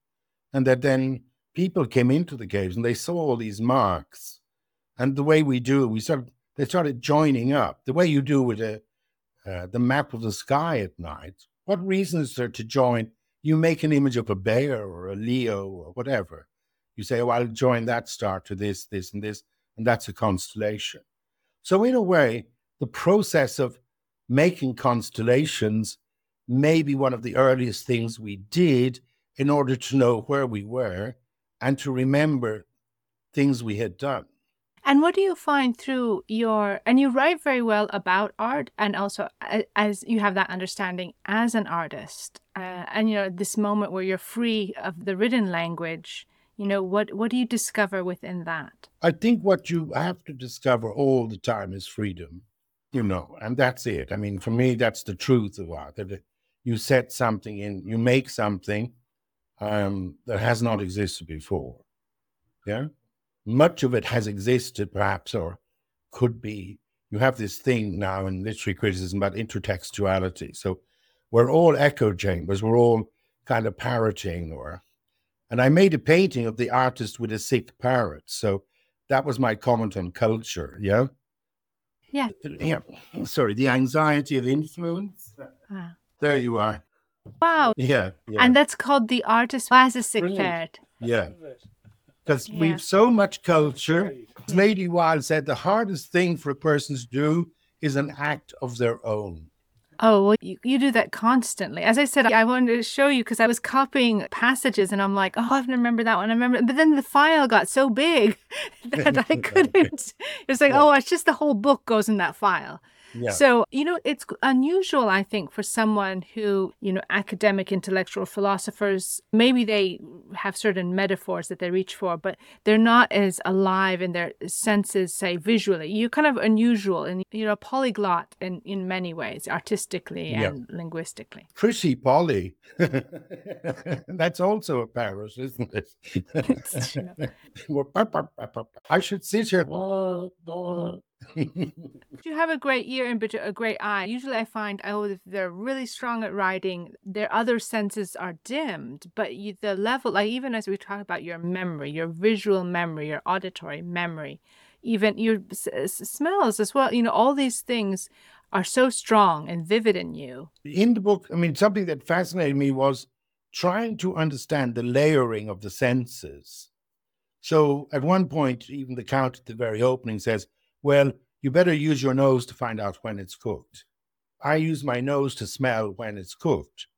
and that then people came into the caves and they saw all these marks. And the way we do it, we started, they started joining up. The way you do with a, uh, the map of the sky at night. What reason is there to join? You make an image of a bear or a Leo or whatever. You say, oh, I'll join that star to this, this, and this, and that's a constellation. So in a way, the process of making constellations may be one of the earliest things we did in order to know where we were and to remember things we had done. And what do you find through your, and you write very well about art, and also as you have that understanding as an artist, uh, and, you know, this moment where you're free of the written language, you know, what, what do you discover within that? I think what you have to discover all the time is freedom, you know, and that's it. I mean, for me, that's the truth of art, that you set something in, you make something um, that has not existed before. Yeah. Much of it has existed, perhaps, or could be. You have this thing now in literary criticism about intertextuality. So we're all echo chambers. We're all kind of parroting. Or, and I made a painting of the artist with a sick parrot. So that was my comment on culture. Yeah. Yeah. Yeah. Sorry, the anxiety of influence. Wow. There you are. Wow. Yeah. Yeah. And that's called The Artist as a Sick Brilliant. Parrot. Yeah. Because Yeah. we've so much culture. As Lady Wilde said, the hardest thing for a person to do is an act of their own. Oh, well, you, you do that constantly. As I said, I wanted to show you because I was copying passages and I'm like, oh, I remember that one. I remember, but then the file got so big that I couldn't. It's like, Yeah. oh, it's just the whole book goes in that file. Yeah. So, you know, it's unusual, I think, for someone who, you know, academic, intellectual philosophers, maybe they have certain metaphors that they reach for, but they're not as alive in their senses, say, visually. You're kind of unusual and you're a polyglot in, in many ways, artistically Yeah. and linguistically. Pretty Polly. That's also a parrot, isn't it? It's true. I should sit here. You have a great ear and a great eye. Usually I find, oh, if they're really strong at writing, their other senses are dimmed, but you, the level, like even as we talk about your memory, your visual memory, your auditory memory, even your s- s- smells as well, you know, all these things are so strong and vivid in you. In the book, I mean, something that fascinated me was trying to understand the layering of the senses. So at one point, even the count at the very opening says, well, you better use your nose to find out when it's cooked. I use my nose to smell when it's cooked.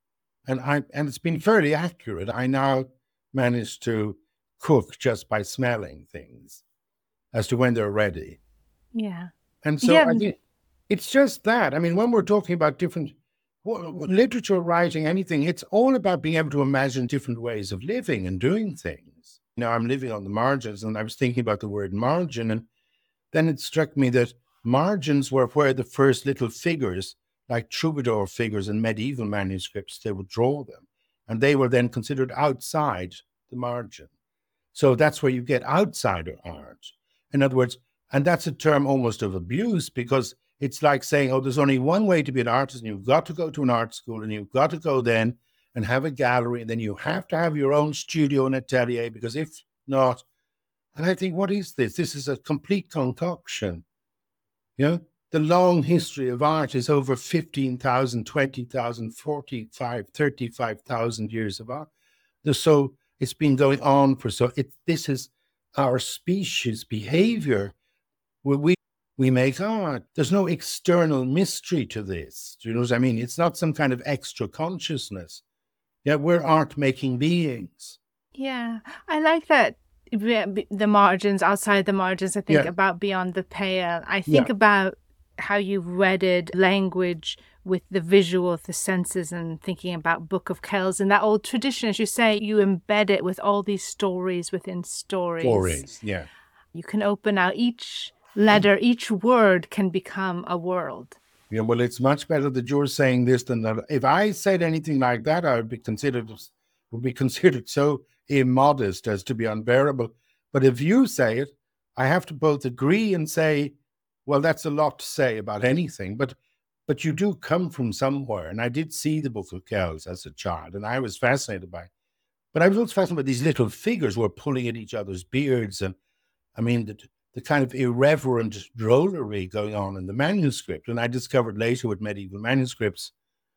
And I and it's been fairly accurate. I now manage to cook just by smelling things as to when they're ready. Yeah. And so Yeah. I think it's just that. I mean, when we're talking about different well, literature, writing, anything, it's all about being able to imagine different ways of living and doing things. Now, I'm living on the margins, and I was thinking about the word margin, and then it struck me that margins were where the first little figures, like troubadour figures in medieval manuscripts, they would draw them, and they were then considered outside the margin. So that's where you get outsider art. In other words, and that's a term almost of abuse, because it's like saying, oh, there's only one way to be an artist, and you've got to go to an art school, and you've got to go then and have a gallery, and then you have to have your own studio and atelier, because if not, and I think, what is this? This is a complete concoction. You know, the long history of art is over fifteen thousand, twenty thousand, forty-five, thirty-five thousand years of art. So it's been going on for so, it, this is our species behavior where we, we make art. There's no external mystery to this. Do you know what I mean? It's not some kind of extra consciousness. Yeah, we're art making beings. Yeah. I like that. be- The margins, outside the margins, I think Yeah. about beyond the pale. I think Yeah. about how you've wedded language with the visual, the senses, and thinking about Book of Kells and that old tradition, as you say, you embed it with all these stories within stories. Stories, yeah. You can open out each letter, each word can become a world. Yeah, well, it's much better that you're saying this than that. If I said anything like that, I would be considered would be considered so immodest as to be unbearable. But if you say it, I have to both agree and say, well, that's a lot to say about anything. But but you do come from somewhere. And I did see the Book of Kells as a child, and I was fascinated by But I was also fascinated by these little figures who were pulling at each other's beards. And I mean, the, the kind of irreverent drollery going on in the manuscript. And I discovered later with medieval manuscripts,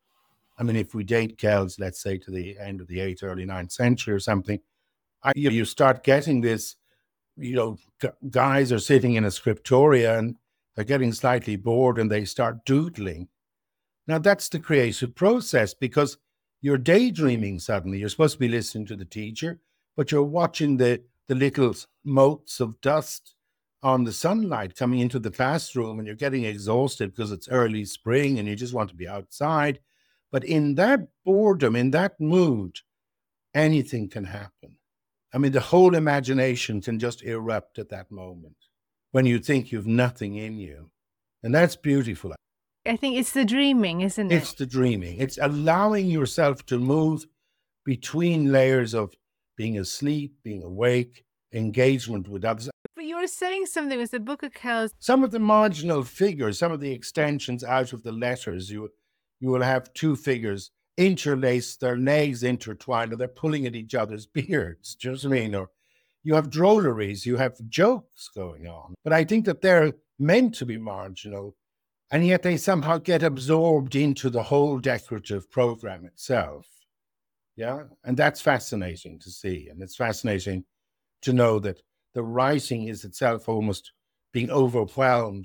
I mean, if we date Kells, let's say to the end of the eighth, early ninth century or something, I, you, you start getting this, you know, g- guys are sitting in a scriptoria and they're getting slightly bored and they start doodling. Now, that's the creative process because you're daydreaming suddenly. You're supposed to be listening to the teacher, but you're watching the, the little motes of dust on the sunlight coming into the classroom, and you're getting exhausted because it's early spring and you just want to be outside. But in that boredom, in that mood, anything can happen. I mean, the whole imagination can just erupt at that moment when you think you've nothing in you. And that's beautiful. I think it's the dreaming, isn't it? It's the dreaming. It's allowing yourself to move between layers of being asleep, being awake, engagement with others. But you were saying something with the Book of Kells. Some of the marginal figures, some of the extensions out of the letters, you you will have two figures interlaced, their legs intertwined, and they're pulling at each other's beards. Do you know what I mean? Or you have drolleries, you have jokes going on. But I think that they're meant to be marginal, and yet they somehow get absorbed into the whole decorative program itself. Yeah. And that's fascinating to see. And it's fascinating to know that the writing is itself almost being overwhelmed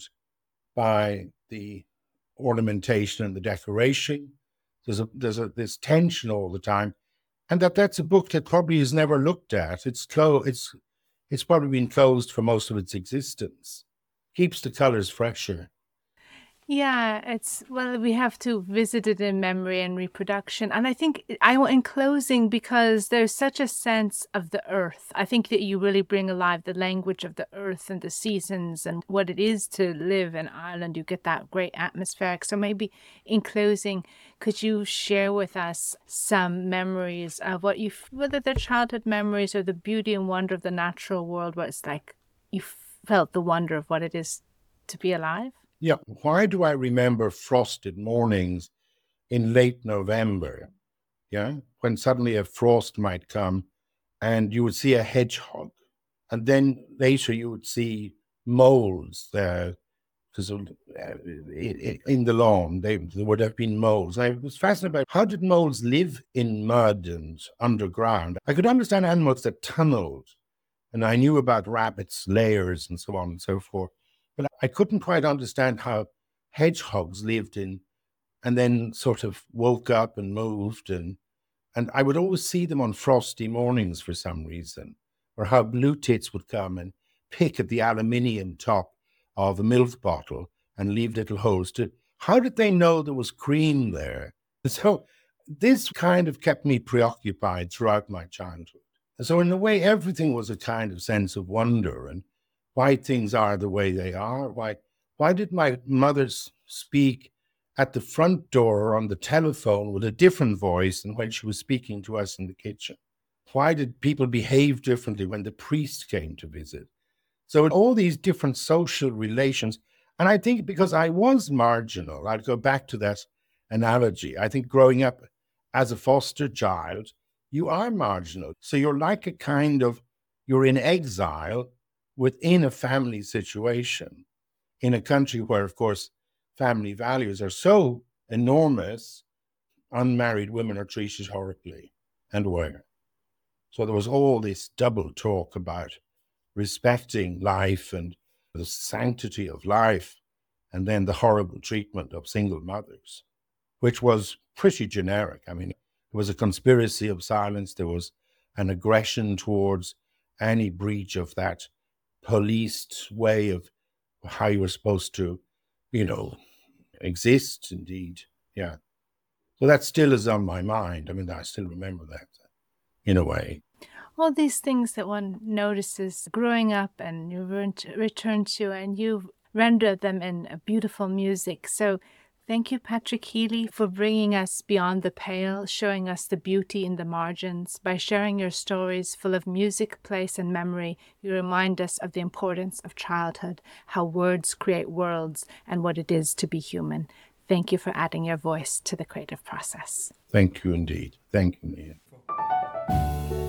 by the ornamentation and the decoration. There's a there's a this tension all the time, and that that's a book that probably is never looked at. It's clo- It's it's probably been closed for most of its existence. Keeps the colors fresher. Yeah, it's, well, we have to visit it in memory and reproduction. And I think I want in closing, because there's such a sense of the earth. I think that you really bring alive the language of the earth and the seasons and what it is to live in Ireland. You get that great atmospheric. So maybe in closing, could you share with us some memories of what you, whether they're childhood memories or the beauty and wonder of the natural world, where it's like you felt the wonder of what it is to be alive? Yeah. Why do I remember frosted mornings in late November? Yeah. When suddenly a frost might come and you would see a hedgehog. And then later you would see moles there, because in the lawn, they, there would have been moles. I was fascinated by how did moles live in mud and underground? I could understand animals that tunneled, and I knew about rabbits' layers and so on and so forth. But I couldn't quite understand how hedgehogs lived in and then sort of woke up and moved. And, and I would always see them on frosty mornings for some reason, or how blue tits would come and pick at the aluminium top of a milk bottle and leave little holes to. How did they know there was cream there? So this kind of kept me preoccupied throughout my childhood. And so in a way, everything was a kind of sense of wonder and why things are the way they are. Why, why did my mother speak at the front door or on the telephone with a different voice than when she was speaking to us in the kitchen? Why did people behave differently when the priest came to visit? So all these different social relations. And I think because I was marginal, I'd go back to that analogy. I think growing up as a foster child, you are marginal. So you're like a kind of, you're in exile within a family situation in a country where, of course, family values are so enormous, unmarried women are treated horribly and were. So there was all this double talk about respecting life and the sanctity of life, and then the horrible treatment of single mothers, which was pretty generic. I mean, there was a conspiracy of silence. There was an aggression towards any breach of that policed way of how you were supposed to, you know, exist, indeed. Yeah. So that still is on my mind. I mean, I still remember that in a way. All these things that one notices growing up and you return to, and you render them in a beautiful music. So thank you, Patrick Healy, for bringing us beyond the pale, showing us the beauty in the margins. By sharing your stories full of music, place, and memory, you remind us of the importance of childhood, how words create worlds, and what it is to be human. Thank you for adding your voice to the creative process. Thank you indeed. Thank you, Mia.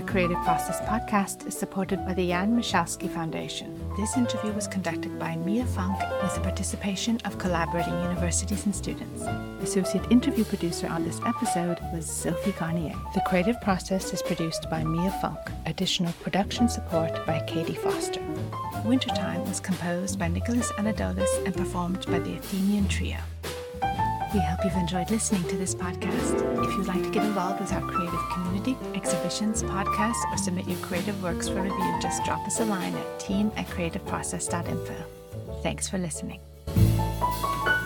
Creative Process podcast is supported by the Jan Michalski Foundation. This interview was conducted by Mia Funk with the participation of collaborating universities and students. Associate interview producer on this episode was Sophie Garnier. The Creative Process is produced by Mia Funk. Additional production support by Katie Foster. Wintertime was composed by Nicholas Anadolus and performed by the Athenian Trio. We hope you've enjoyed listening to this podcast. If you'd like to get involved with our creative community, exhibitions, podcasts, or submit your creative works for review, just drop us a line at team at creativeprocess dot info. Thanks for listening.